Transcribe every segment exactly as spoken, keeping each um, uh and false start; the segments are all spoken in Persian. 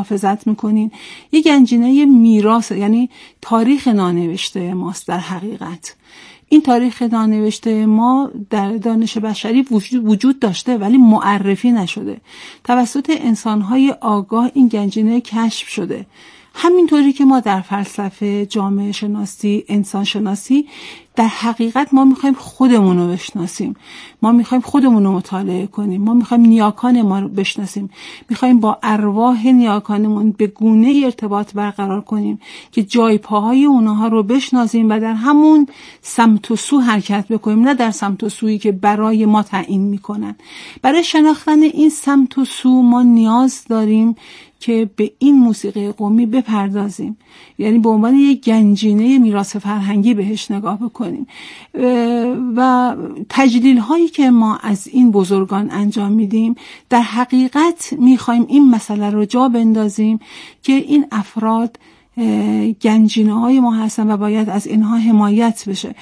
محافظت میکنین. یه گنجینه میراث، یعنی تاریخ نانوشته ماست در حقیقت. این تاریخ نانوشته ما در دانش بشری وجود داشته ولی معرفی نشده. توسط انسانهای آگاه این گنجینه کشف شده. همینطوری که ما در فلسفه، جامعه شناسی، انسان شناسی در حقیقت ما میخوایم خودمون رو بشناسیم، ما میخوایم خودمون رو مطالعه کنیم، ما میخوایم نیاکان ما رو بشناسیم، میخوایم با ارواح نیاکانمون به گونه ارتباط برقرار کنیم که جای پاهای اونها رو بشناسیم و در همون سمت و سو حرکت بکنیم، نه در سمت و سویی که برای ما تعیین میکنن. برای شناختن این سمت و سو ما نیاز داریم که به این موسیقی قومی بپردازیم، یعنی به عنوان یک گنجینه میراث فرهنگی بهش نگاه بکنیم و تجلیل هایی که ما از این بزرگان انجام میدیم در حقیقت میخوایم این مسئله رو جا بندازیم که این افراد گنجینه های ما هستن و باید از اینها حمایت بشه.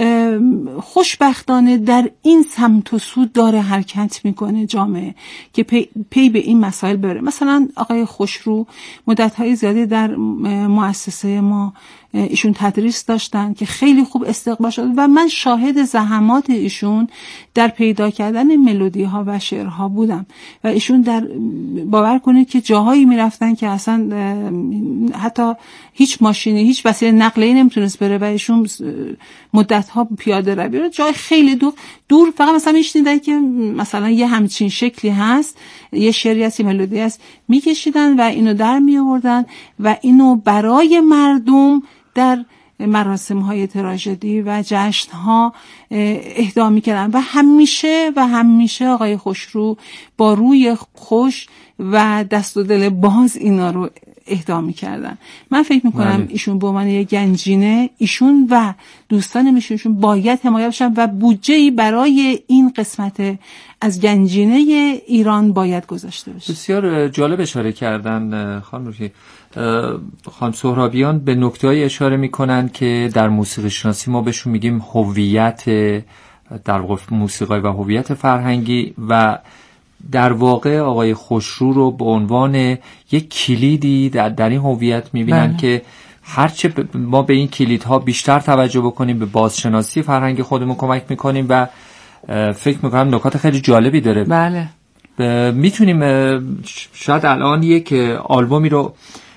خوشبختانه در این سمت و سو داره حرکت میکنه جامعه که پی, پی به این مسائل بره. مثلا آقای خوشرو مدت‌های زیادی در مؤسسه ما ایشون تدریس داشتن که خیلی خوب استقبال شد و من شاهد زحمات ایشون در پیدا کردن ملودی ها و شعرها بودم و ایشون در باور کنید که جاهایی میرفتن که اصلا حتی هیچ ماشینی، هیچ وسیله نقلیه‌ای نمیتونست بره و ایشون مدت ها پیاده روی رو جای خیلی دور دور فقط مثلا میشنیدن که مثلا یه همچین شکلی هست، یه شعری هست، یه ملودی هست، میکشیدن و اینو در می آوردن و اینو برای مردم در مراسم های تراژدی و جشن ها اهدا میکردن و همیشه و همیشه آقای خوشرو با روی خوش و دست و دل باز اینا رو اهدا میکردن. من فکر میکنم بله. ایشون به عنوان یک گنجینه، ایشون و دوستان میشونشون باید حمایت بشن و بودجه‌ای برای این قسمت از گنجینه ایران باید گذاشته بشه. بسیار جالب اشاره کردن خانم روحی. خانم سهرابیان به نکته‌ای اشاره میکنن که در موسیقی شناسی ما بهشون میگیم هویت، در واقع موسیقی و هویت فرهنگی، و در واقع آقای خوشرو رو به عنوان یک کلیدی در, در این هویت میبینن بله. که هرچه ما به این کلیدها بیشتر توجه بکنیم به بازشناسی فرهنگ خودمون کمک میکنیم و فکر میکنم نکات خیلی جالبی داره. بله. میتونیم شاید الان یک آلبومی رو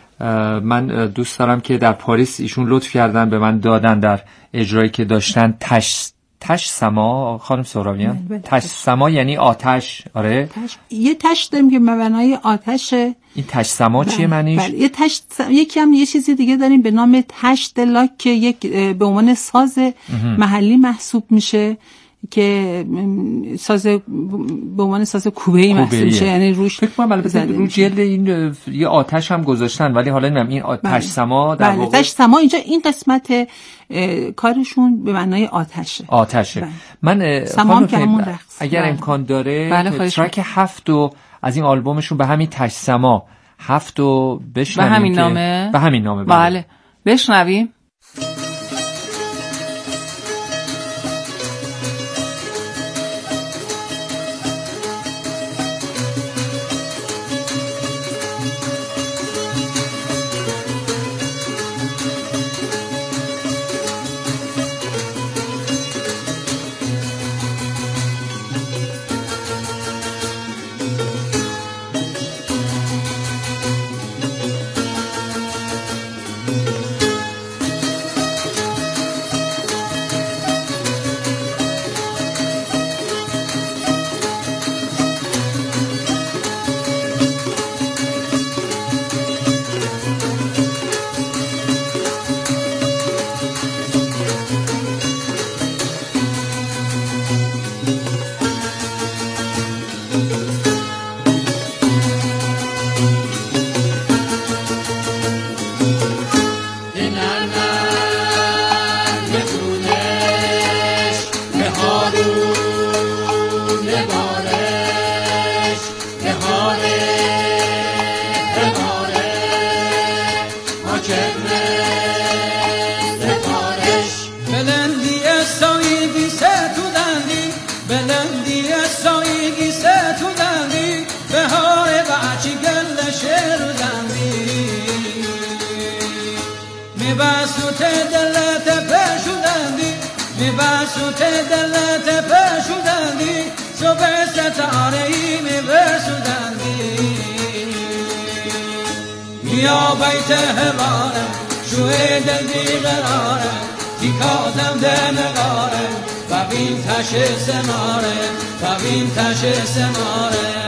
من دوست دارم که در پاریس ایشون لطف کردن به من دادن در اجرایی که داشتن، تش تش سما. خانم سهرابیان، تش سما یعنی آتش. آره تش. یه تش داریم که مبنای آتشه. این تش سما چیه معنیش؟ بله. یه تش س... یکی هم یه چیزی دیگه داریم به نام تش دلاک که یک به عنوان ساز محلی محسوب میشه که ساز به عنوان ساز کوبه‌ای محسوب میشه، یعنی روش فکر کنم البته رو جلد این یه آتش هم گذاشتن، ولی حالا نمیدونم این آتش سما در واقع تش سما اینجا این قسمت کارشون به معنای آتشه. آتشه. بله. من سما که همون رقص. اگر بله. امکان داره بله ترک هفت و از این آلبومشون به همین تش سما هفت و بشنویم. به همین نامه؟ به همین نامه. بله, بله. بشنویم. بهار بچی گل شیر دندی میبسوت دلت پشودندی میبسوت دلت پشودندی صبح ستاره ای میبسودندی یا بیت هواره شوی دل بیقراره تیکاتم دمقاره ببین تش سماره ببین تش سماره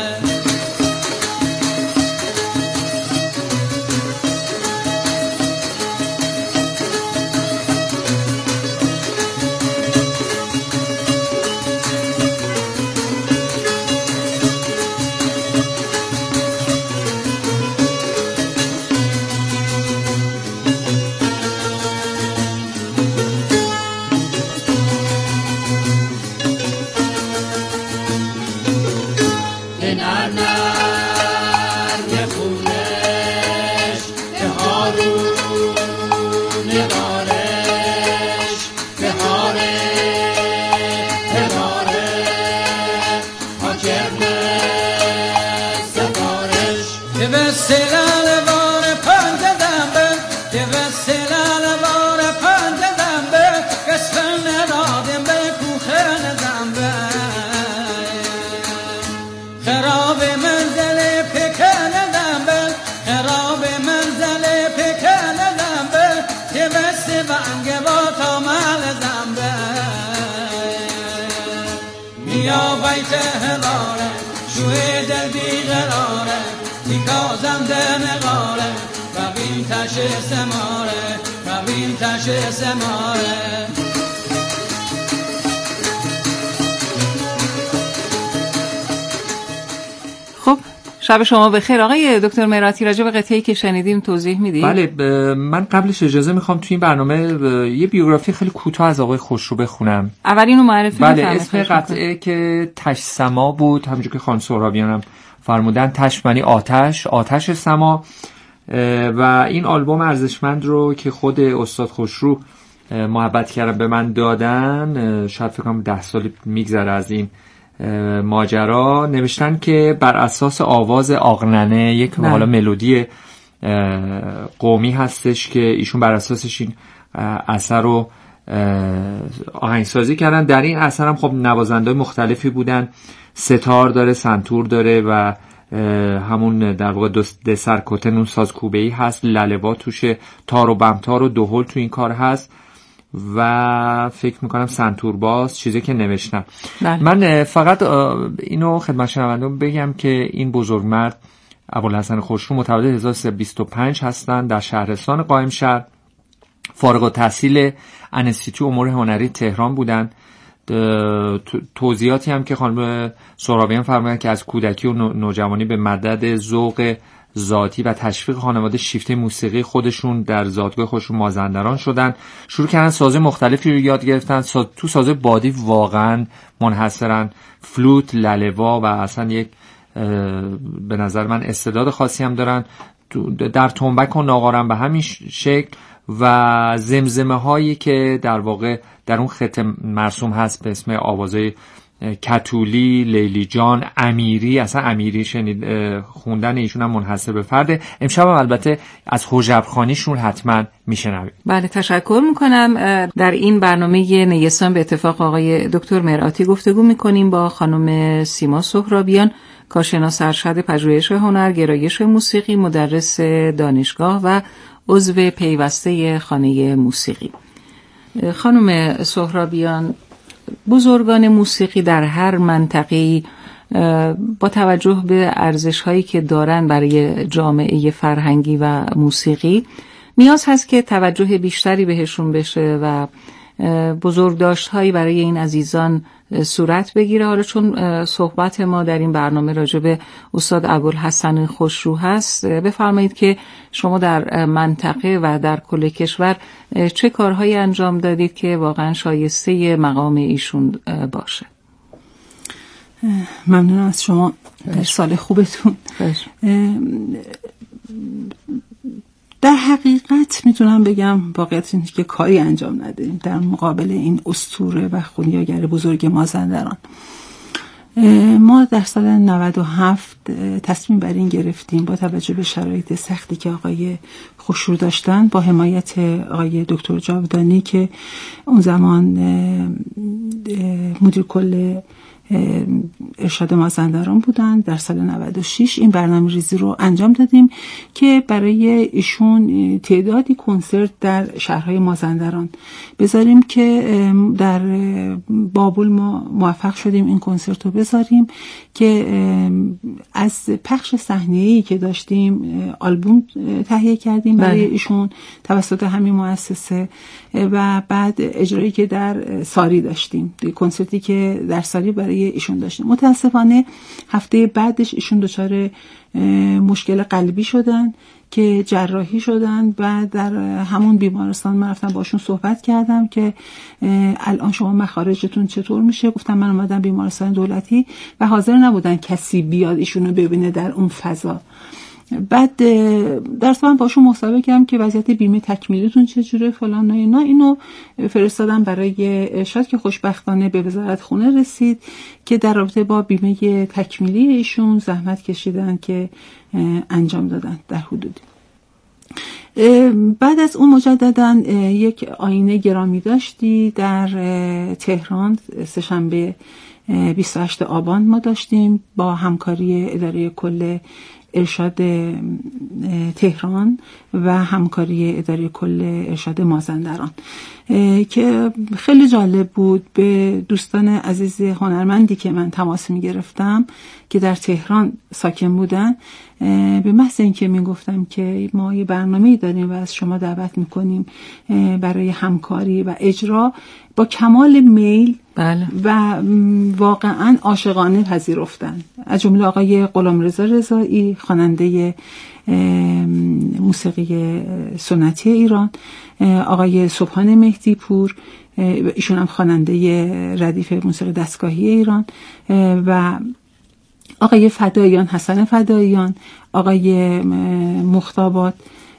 یا بیت هواره شوی دل بیقراره تیکازم دمقاره ببین تش سماره ببین تش سماره خب شب شما بخیر آقای دکتر میراتی. راجع به قطعه‌ای که شنیدیم توضیح میدید؟ بله من قبلش اجازه میخوام تو این برنامه یه بیوگرافی خیلی کوتاه از آقای خوشرو بخونم. اول اینو معرفی بله بفرمایید. اسم قطعه که تش سما بود، همونجوری که خانم سهرابیان هم فرمودن، تش معنی آتش، آتش سما. و این آلبوم ارزشمند رو که خود استاد خوشرو محبت کردن به من دادن، شاید فکر کنم ده سال میگذره از این ماجرا، نوشتن که بر اساس آواز آقننه، یک حالا ملودی قومی هستش که ایشون بر اساسش این اثر رو آهنگسازی کردن. در این اثر هم خب نوازنده‌های مختلفی بودن، ستار داره، سنتور داره و همون در واقع دسر کتن اون ساز کوبه‌ای هست، لاله‌وا توشه، تار و بمتار و دهل تو این کار هست و فکر میکنم سنتور باز، چیزی که نوشتم. بله. من فقط اینو خدمت شنوندگان بگم که این بزرگمرد ابوالحسن خوشرو متولد هزار و سیصد و بیست و پنج هستند، در شهرستان قائمشهر، فارغ التحصیل انستیتو امور هنری تهران بودند. توضیحاتی هم که خانم سهرابیان فرمودن که از کودکی و نوجوانی به مدد ذوق ذاتی و تشویق خانواده شیفته موسیقی خودشون در زادگاه خودشون مازندران شدن، شروع کردن ساز مختلفی رو یاد گرفتن. ساز تو ساز بادی واقعا منحصرن، فلوت، لاله‌وا و اصلا یک به نظر من استعداد خاصی هم دارن. در تنبک و ناقارم به همین شکل و زمزمه هایی که در واقع در اون خط مرسوم هست به اسم آوازهای کتولی، لیلی جان، امیری. اصلا امیری شنید خوندن ایشون هم منحصر به فرده. امشب هم البته از هژبرخوانیشون حتما میشنویم. بله تشکر میکنم. در این برنامه نیستان به اتفاق آقای دکتر میراتی گفتگو میکنیم با خانم سیما سهرابیان، کارشناس ارشد پژوهش هنر، گرایش موسیقی، مدرس دانشگاه و عضو پیوسته خانه موسیقی. خانم سهرابیان، بزرگان موسیقی در هر منطقه‌ای با توجه به ارزش‌هایی که دارن برای جامعه فرهنگی و موسیقی نیاز هست که توجه بیشتری بهشون بشه و بزرگداشت‌هایی برای این عزیزان صورت بگیره. حالا چون صحبت ما در این برنامه راجع به استاد ابوالحسن خوشرو هست، بفرمایید که شما در منطقه و در کل کشور چه کارهایی انجام دادید که واقعا شایسته مقام ایشون باشه؟ ممنون از شما. در سال خوبتون. در حقیقت میتونم بگم واقعیت اینه که کاری انجام ندادیم در مقابل این اسطوره و خونیاگر بزرگ مازندران. ما در سال نود و هفت تصمیم بر این گرفتیم با توجه به شرایط سختی که آقای خوشرو داشتن، با حمایت آقای دکتر جاودانی که اون زمان مدیر کل ارشاد مازندران بودن، در سال نود و شش این برنامه ریزی رو انجام دادیم که برای ایشون تعدادی کنسرت در شهرهای مازندران بذاریم که در بابل ما موفق شدیم این کنسرت رو بذاریم که از پخش صحنه‌ای که داشتیم آلبوم تهیه کردیم برای ایشون توسط همین مؤسسه و بعد اجرایی که در ساری داشتیم، کنسرتی که در ساری برای ایشون داشتیم. متاسفانه هفته بعدش ایشون دچار مشکل قلبی شدن که جراحی شدن و در همون بیمارستان من رفتم باشون صحبت کردم که الان شما مخارجتون چطور میشه. گفتم من اومدم بیمارستان دولتی و حاضر نبودن کسی بیاد ایشونو ببینه در اون فضا. بعد در من باشون مصاحبه کردم که وضعیت بیمه تکمیلیتون چجوره فلان و اینا. اینو فرستادم برای ارشاد که خوشبختانه به وزارت خونه رسید که در رابطه با بیمه تکمیلی ایشون زحمت کشیدن که انجام دادن در حدودی. بعد از اون مجددا یک آینه گرامی داشتی در تهران، سه‌شنبه بیست و هشتم آبان ما داشتیم با همکاری اداره کل ارشاد تهران و همکاری اداره کل ارشاد مازندران که خیلی جالب بود. به دوستان عزیز هنرمندی که من تماس می گرفتم که در تهران ساکن بودن، به محض اینکه می گفتم که ما یه برنامه‌ای داریم و از شما دعوت می کنیم برای همکاری و اجرا، با کمال میل بله. و واقعا عاشقانه پذیرفتن. از جمله آقای غلامرضا رضایی خواننده موسیقی سنتی ایران، آقای سبحان مهدی پور ایشون هم خواننده ردیف موسیقی دستگاهی ایران و آقای فداییان، حسن فداییان، آقای مختابات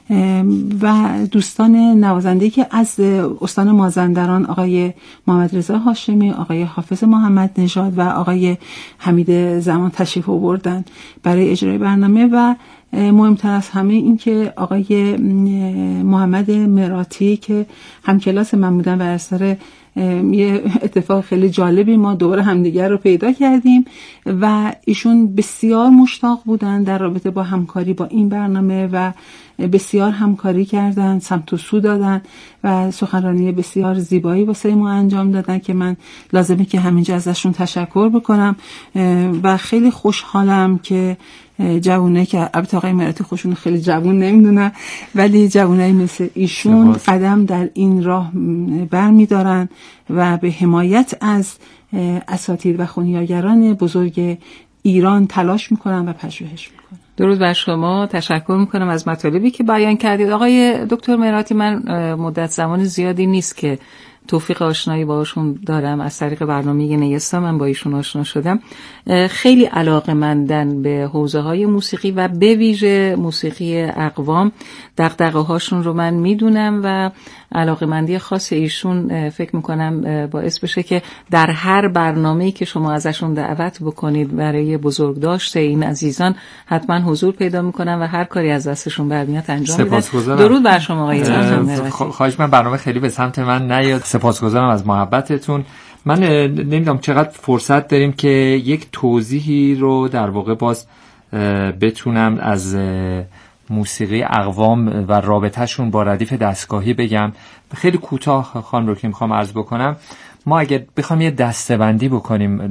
و دوستان نوازنده که از استان مازندران آقای محمد رضا هاشمی، آقای حافظ محمد نژاد و آقای حمید زمان تشریف آوردن برای اجرای برنامه. و مهمتر از همه این که آقای محمد مراتی که همکلاس من بودن و اثر یه اتفاق خیلی جالبی ما دوباره همدیگر رو پیدا کردیم و ایشون بسیار مشتاق بودن در رابطه با همکاری با این برنامه و بسیار همکاری کردن، سمت و سو دادن و سخنرانی بسیار زیبایی واسه ما انجام دادن که من لازمه که همینجا ازشون تشکر بکنم و خیلی خوشحالم که جوونه که البته آقای مراتی خوشون خیلی جوون نمیدونن ولی جوونایی مثل ایشون قدم در این راه برمیدارن و به حمایت از اساتید و خونیاگران بزرگ ایران تلاش میکنن و پژوهش میکنن. درود بر شما، تشکر میکنم از مطالبی که بیان کردید. آقای دکتر مراتی، من مدت زمان زیادی نیست که توفیق آشنایی باهاشون دارم، از طریق برنامه نیستا من با ایشون آشنا شدم. خیلی علاقه‌مندن به حوزه‌های موسیقی و به ویژه موسیقی اقوام. دغدغه‌هاشون رو من میدونم و علاقه‌مندی خاص ایشون فکر میکنم باعث بشه که در هر برنامه‌ای که شما ازشون دعوت بکنید برای بزرگداشت این عزیزان حتما حضور پیدا میکنن و هر کاری از دستشون برمیاد انجام میدن. درود بر شما آقای دکتر. خواهش من برنامه خیلی به سمت من نیاد. سپاسگزارم از محبتتون. من نمیدونم چقدر فرصت داریم که یک توضیحی رو در واقع باز بتونم از موسیقی اقوام و رابطهشون با ردیف دستگاهی بگم. خیلی کوتاه خانم رو که میخوام عرض بکنم، ما اگر بخوام یه دسته‌بندی بکنیم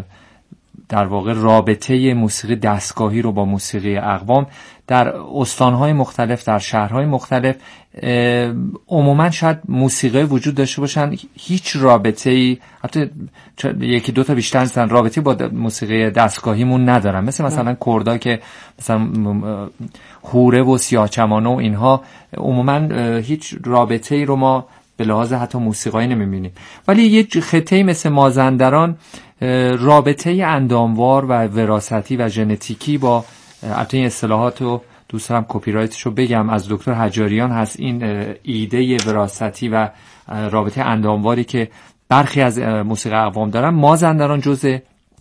در واقع رابطه موسیقی دستگاهی رو با موسیقی اقوام در استانهای مختلف، در شهرهای مختلف، عموما شاید موسیقی وجود داشته باشن هیچ رابطه‌ای، حتی یکی دو تا بیشتر نیستن، رابطه‌ای با موسیقی دستگاهیمون ندارن. مثل مثلا کردا که مثلا هوره و سیاه‌چمانه و اینها عموما هیچ رابطه‌ای رو ما به لحاظ حتی موسیقایی نمی‌بینیم. ولی یه خطه‌ای مثل مازندران رابطه انداموار و وراثتی و ژنتیکی با، البته این اصطلاحات رو دوست دارم کپی رایتش رو بگم، از دکتر حجاریان هست، این ایده وراثتی و رابطه اندامواری که برخی از موسیقی اقوام دارن. مازندران جزء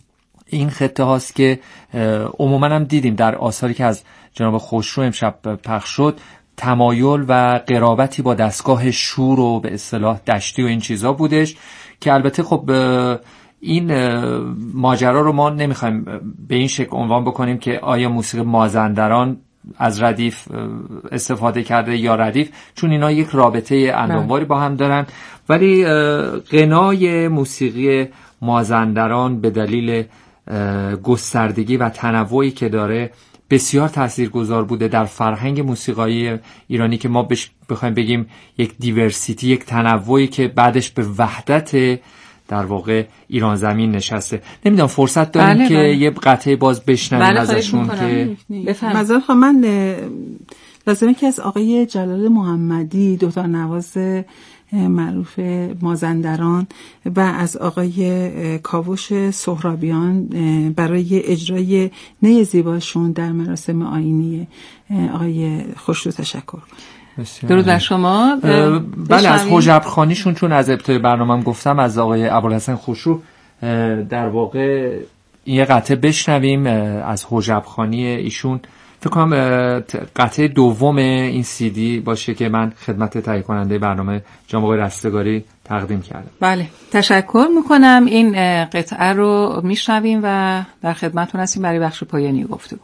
این خطه هاست که عموما هم دیدیم در آثاری که از جناب خوشرو امشب پخش شد تمایل و قرابتی با دستگاه شور و به اصطلاح دشتی و این چیزا بودش که البته خب این ماجرا رو ما نمیخوایم به این شکل عنوان بکنیم که آیا موسیقی مازندران از ردیف استفاده کرده یا ردیف، چون اینا یک رابطه اندامواری با هم دارن، ولی غنای موسیقی مازندران به دلیل گستردگی و تنوعی که داره بسیار تاثیرگذار بوده در فرهنگ موسیقایی ایرانی که ما بهش بخوایم بگیم یک دیورسیتی، یک تنوعی که بعدش به وحدت در واقع ایران زمین نشسته. نمیدونم فرصت داریم بله که بله. یه قطعه باز بشنویم بله ازشون که بفرمایید. خب من لازمه که از آقای جلال محمدی دوتا نواز معروف مازندران و از آقای کاوش سهرابیان برای اجرای نی زیباشون در مراسم آیینی آقای خوشرو تشکر کنم. درود بر شما. بله از هژبرخوانیشون، چون از ابتدای برنامه‌ام گفتم از آقای ابوالحسن خوشرو، در واقع این یه قطعه بشنویم از هژبرخوانی ایشون. فکر کنم قطعه دوم این سی دی باشه که من خدمت تهیه کننده برنامه جناب آقای رستگاری تقدیم کردم. بله تشکر میکنم. این قطعه رو میشنویم و در خدمتتون هستیم برای بخش پایانی گفتگو.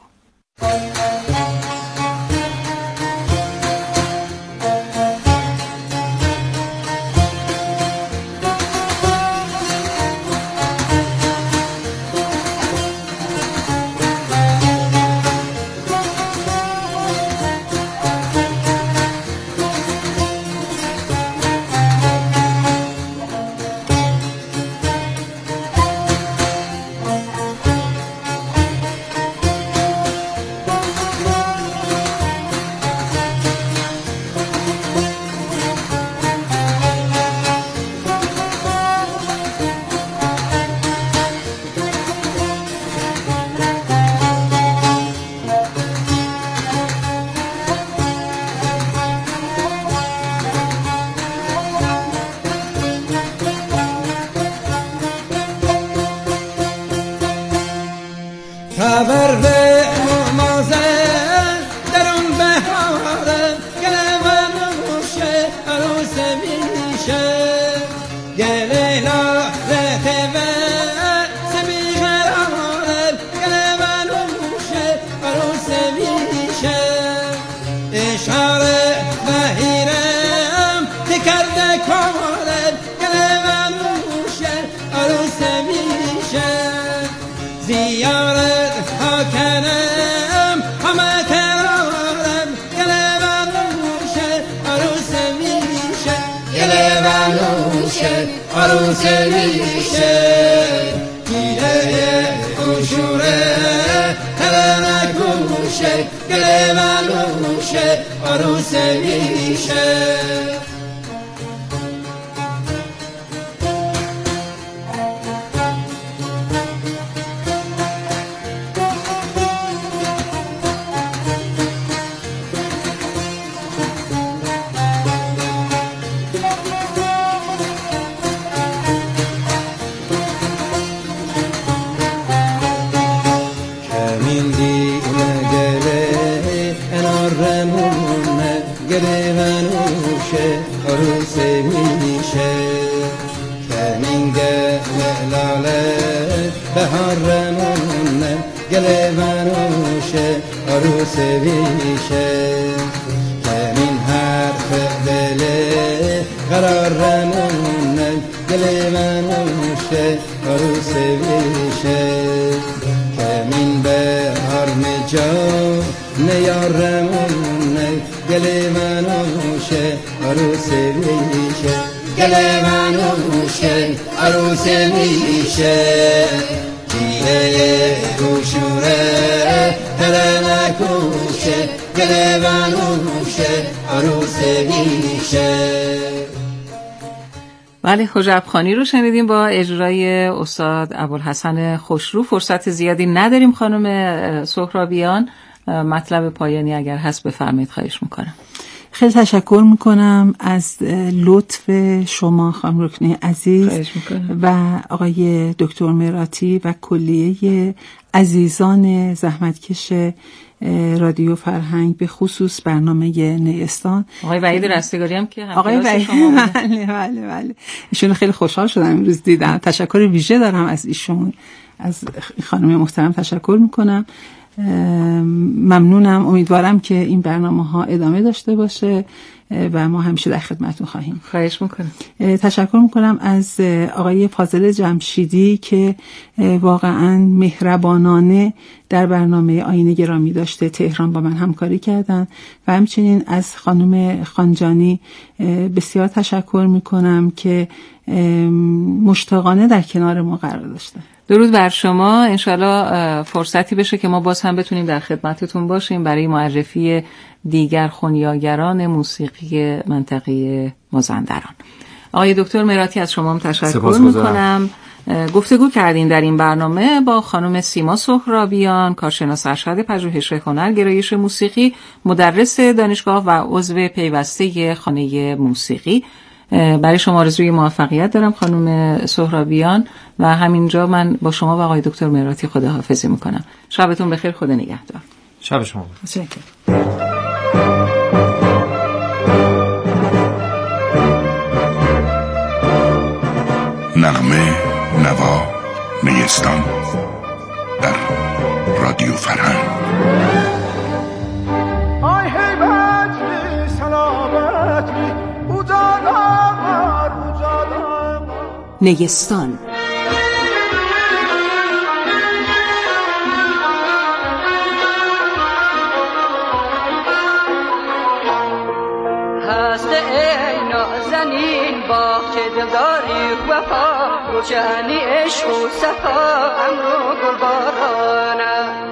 عروس میشه گیره خوشوره ترنکوشه گله منوشه عروس میشه. عروس میشه کمین حرف دل قرار رمونه گل منوشه عروس میشه کمین به هر جا نیار رمونه گل منوشه عروس میشه گل منوشه عروس میشه گیره گوشوره ترنکوشه گله منوشه عروس میشه. بله هژبرخوانی رو شنیدیم با اجرای استاد ابوالحسن خوشرو. فرصت زیادی نداریم خانم سهرابیان، مطلب پایانی اگر هست بفرمایید خواهش میکنم. خیلی تشکر میکنم از لطف شما خانم رکنی عزیز و آقای دکتر مراتی و کلیه عزیزان زحمتکش رادیو فرهنگ، به خصوص برنامه نیستان. آقای وحید رستگاری هم که آقای وحید بله بله بله ایشون خیلی خوشحال شدم امروز دیدم. تشکر ویژه دارم از ایشون، از خانم محترم تشکر میکنم. ممنونم. امیدوارم که این برنامه ها ادامه داشته باشه و ما همیشه در خدمتتون خواهیم. خواهش میکنم. تشکر میکنم از آقای فاضل جمشیدی که واقعا مهربانانه در برنامه آینه گرامی داشته تهران با من همکاری کردن و همچنین از خانم خانجانی بسیار تشکر میکنم که مشتاقانه در کنار ما قرار داشته. درود بر شما. انشالله فرصتی بشه که ما باز هم بتونیم در خدمتتون باشیم برای معرفی دیگر خونیاگران موسیقی منطقه مازندران. آقای دکتر مراتی از شما هم تشکر میکنم. گفتگو کردیم در این برنامه با خانم سیما سهرابیان، کارشناس ارشد پژوهش هنر گرایش موسیقی، مدرس دانشگاه و عضو پیوسته خانه موسیقی. برای شما آرزوی موفقیت دارم خانم سهرابیان و همینجا من با شما و آقای دکتر مراتی خداحافظی میکنم. شبتون بخیر، خدا نگهدار. شب شما بخیر. نغمه نوا نیستان در رادیو فرهنگ. آی هیبت بی سلامت بی اوجادامر اوجادامر نیستان. هست ای نازنین باغچه دلداری وفا، روشنی عشق و صفا امرو گلبارانه.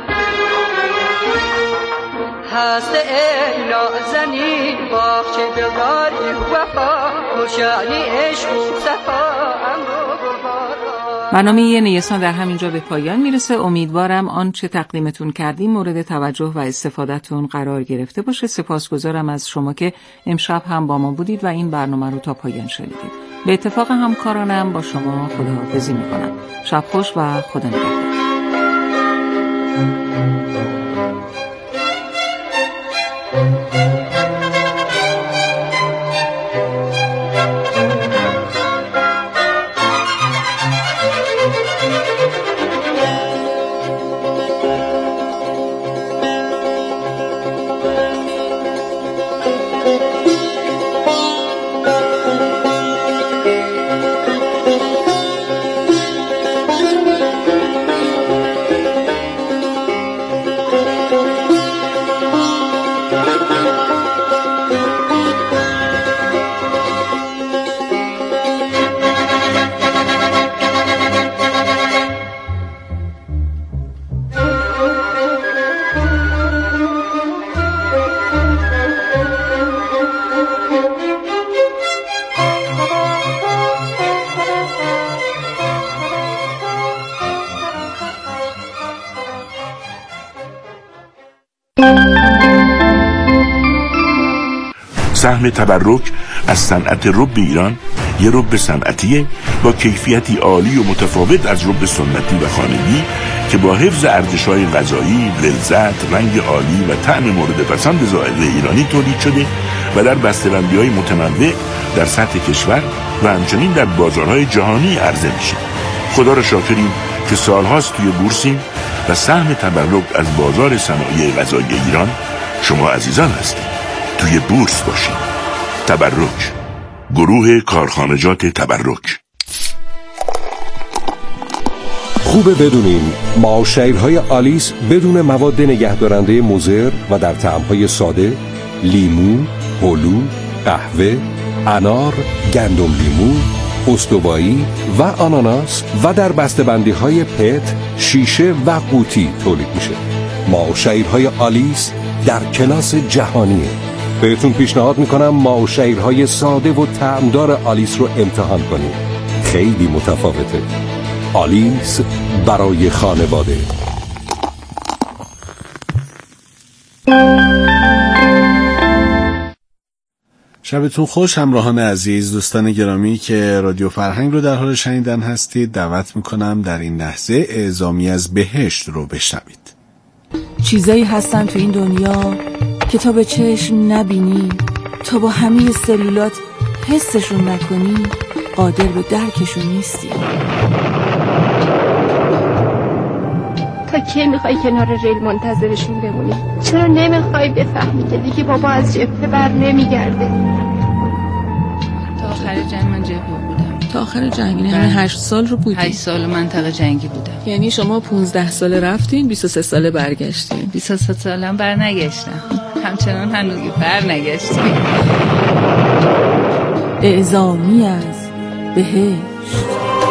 هست ای نازنین باغچه دلداری وفا، روشنی عشق و صفا امرو گلبارانه. برنامه نیستان در همینجا به پایان میرسه. امیدوارم آنچه تقدیمتون کردیم مورد توجه و استفادهتون قرار گرفته باشه. سپاسگزارم از شما که امشب هم با ما بودید و این برنامه رو تا پایان شنیدید. به اتفاق همکارانم با شما خداحافظی میکنم. شب خوش و خدا نگهدار. سهم تبرک از صنعت رب ایران یه رب صنعتیه با کیفیتی عالی و متفاوت از رب سنتی و خانگی که با حفظ ارزش‌های غذایی، لذت، رنگ عالی و طعم مورد پسند ذائقه ایرانی تولید شده و در بسته‌بندی‌های متنوع در سطح کشور و همچنین در بازارهای جهانی عرضه میشه. خدا را شاکریم که سالهاست توی بورسیم و سهم تبرک از بازار صنایع غذایی ایران شما عزیزان هستید. توی بورس باشید. تبرک، گروه کارخانجات تبرک. خوبه بدونین معاشرهای آلیس بدون مواد نگهدارنده مضر و در طعم‌های ساده، لیمو، هلو، قهوه، انار، گندم لیمو، استوایی و آناناس و در بسته‌بندی‌های پت، شیشه و قوطی تولید میشه. معاشرهای آلیس در کلاس جهانیه. بهتون پیشنهاد میکنم معاشرهای ساده و طعمدار آلیس رو امتحان کنید. خیلی متفاوته. آلیس برای خانواده. شبتون خوش همراهان عزیز، دوستان گرامی که رادیو فرهنگ رو در حال شنیدن هستید. دعوت میکنم در این لحظه اعزامی از بهشت رو بشنوید. چیزایی هستن تو این دنیا که تا به چشم نبینی، تا با همه سلولات حسشون نکنی، قادر به درکشون نیستی. تا کی میخوای کنار ریل منتظرشون بمونی؟ چرا نمیخوای بفهمی که دیگه بابا از جبهه بر نمیگرده؟ تا آخر جنگ من جبهه بودم. تا آخر جنگ؟ یعنی همه هشت سال رو بودی؟ هشت سال منطقه جنگی بودم. یعنی شما پونزده ساله رفتین، بیست و سه ساله برگشتین؟ بیست و سه ساله هم برنگشتم، همچنان هنوز برنگشتم. اعزامی از بهشت.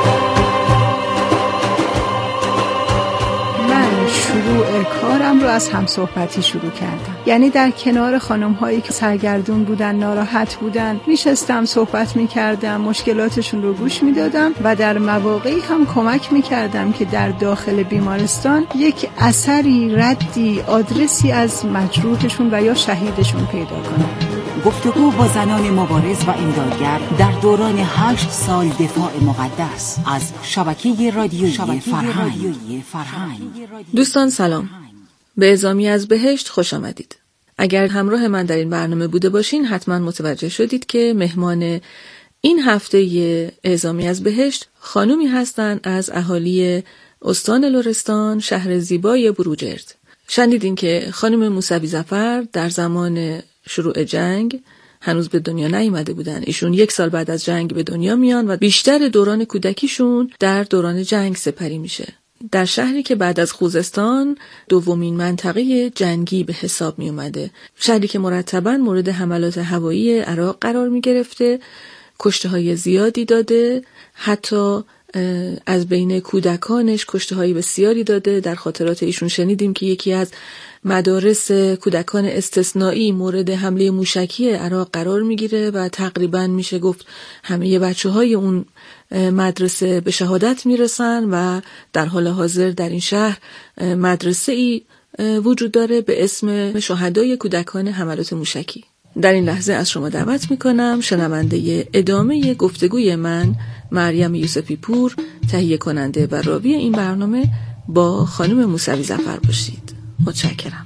شروع کارم رو از همصحبتی شروع کردم، یعنی در کنار خانم هایی که سرگردون بودن، ناراحت بودن، میشستم صحبت میکردم، مشکلاتشون رو گوش میدادم و در مواقعی هم کمک میکردم که در داخل بیمارستان یک اثری، ردی، آدرسی از مجروحشون و یا شهیدشون پیدا کنم. گفتگو با زنان مبارز و امدادگر در دوران هشت سال دفاع مقدس از شبکه رادیویی فرهنگ. دوستان سلام، به اعزامی از بهشت خوش آمدید. اگر همراه من در این برنامه بوده باشین حتما متوجه شدید که مهمان این هفته اعزامی از بهشت خانومی هستند از اهالی استان لرستان، شهر زیبای بروجرد. شنیدین که خانم موسوی ظفر در زمان شروع جنگ هنوز به دنیا نیامده بودن. ایشون یک سال بعد از جنگ به دنیا میان و بیشتر دوران کودکیشون در دوران جنگ سپری میشه. در شهری که بعد از خوزستان دومین منطقه جنگی به حساب می اومده. شهری که مرتباً مورد حملات هوایی عراق قرار می گرفته، کشته های زیادی داده، حتی از بین کودکانش کشته های بسیاری داده. در خاطرات ایشون شنیدیم که یکی از مدارس کودکان استثنایی مورد حمله موشکی عراق قرار میگیره و تقریباً میشه گفت همه بچه‌های اون مدرسه به شهادت میرسن و در حال حاضر در این شهر مدرسه ای وجود داره به اسم شهدای کودکان حملات موشکی. در این لحظه از شما دعوت میکنم شنونده ادامه گفتگوی من، مریم یوسفی پور، تهیه کننده و راوی این برنامه، با خانم موسوی ظفر باشید. متشکرم.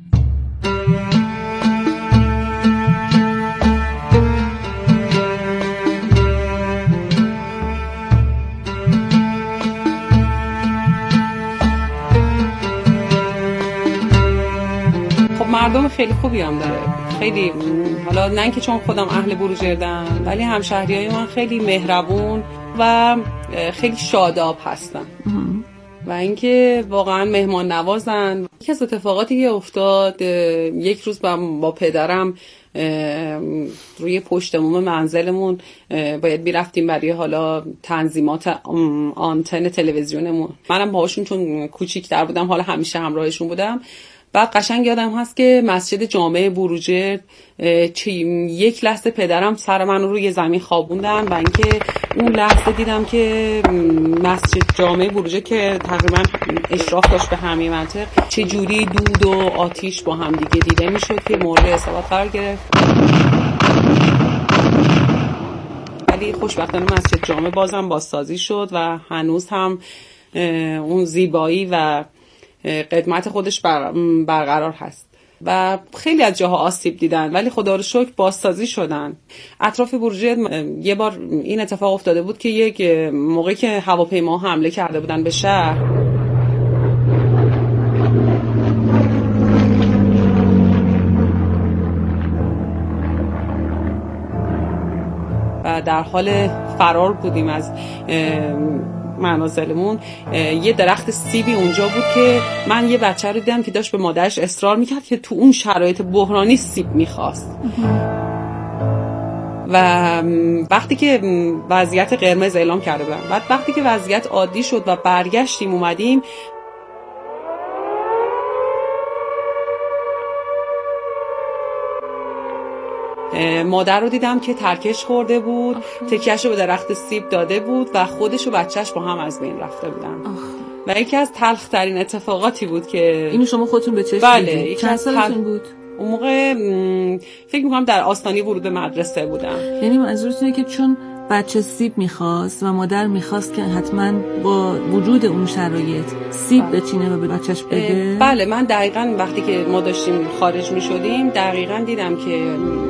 خب مردم خیلی خوبی هم داره، خیلی، حالا نه اینکه چون خودم اهل بروجردم ولی همشهریای من خیلی مهربون و خیلی شاداب هستن و اینکه واقعا مهمان نوازن. یکی از اتفاقاتی که افتاد، یک روز با, با پدرم روی پشت بوم منزلمون باید میرفتیم برای حالا تنظیمات آنتن تلویزیونمون. منم باهاشون چون کوچیک‌تر بودم حالا همیشه همراهشون بودم. بعد قشنگ یادم هست که مسجد جامع بروجرد یک لحظه پدرم سر من رو روی زمین خوابوندن و اینکه اون لحظه دیدم که مسجد جامع بروجرد که تقریبا اشراف داشت به همه منطقه، چه جوری دود و آتیش با هم دیگه دیده میشد که مورد اصابت قرار گرفت. ولی خوشبختانه مسجد جامع بازم بازسازی شد و هنوز هم اون زیبایی و قدمت خودش بر برقرار هست و خیلی از جاها آسیب دیدن ولی خدا رو شکر بازسازی شدن. اطراف بروجرد یه بار این اتفاق افتاده بود که یک موقعی که هواپیما حمله کرده بودن به شهر، و در حال فرار بودیم از منازلمون، یه درخت سیبی اونجا بود که من یه بچه رو دیدم که داشت به مادرش اصرار میکرد که تو اون شرایط بحرانی سیب میخواست و وقتی که وضعیت قرمز اعلام کرده بودن، بعد وقتی که وضعیت عادی شد و برگشتیم اومدیم، مادر رو دیدم که ترکش خورده بود، تکیه‌شو به درخت سیب داده بود و خودش و بچهش با هم از بین رفته بودن. و یکی از تلخ‌ترین اتفاقاتی بود که اینو شما خودتون به چشم بله، دیدید. چند سالتون بود؟ اون موقع فکر میکنم در آستانه ورود مدرسه بودم. یعنی منظورتونه که چون بچه سیب میخواست و مادر میخواست که حتما با وجود اون شرایط سیب بچینه و به بچهش بده؟ بله، من دقیقاً وقتی که ما داشتیم خارج میشدیم دقیقاً دیدم که